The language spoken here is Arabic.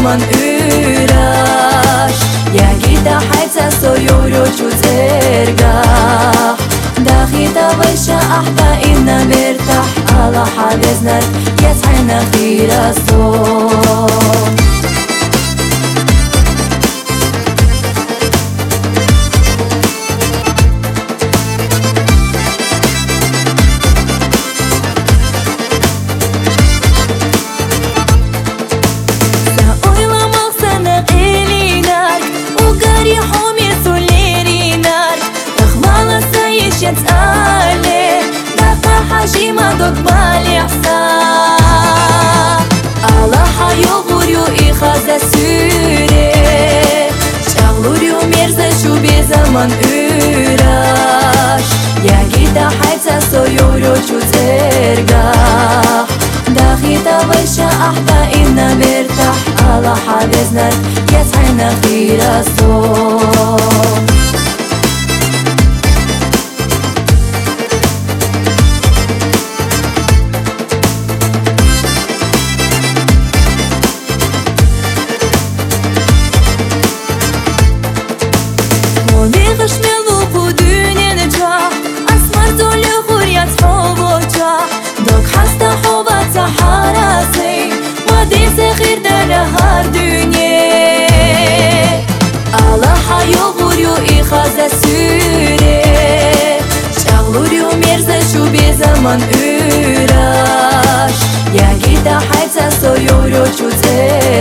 زمان üraş Ya gita حيث سيورو شو ترجع داخل وش أحبا إنا مرتاح على حالزنا يسحنا خير الصوت يتقالي دفع حجيمة دوك بالي حساب الله حيغوريو إخازة سوري شغلوريو ميرزة شو بزمان üraş يا جيتا حيث سيورو شو ترجع داخل وش أحبا إنا مرتاح على حالزنا يسحنا خير الصوت إخازة سوري شغلوريو ميرزة شو بزمان üraş يا جيتا حيث سيورو شو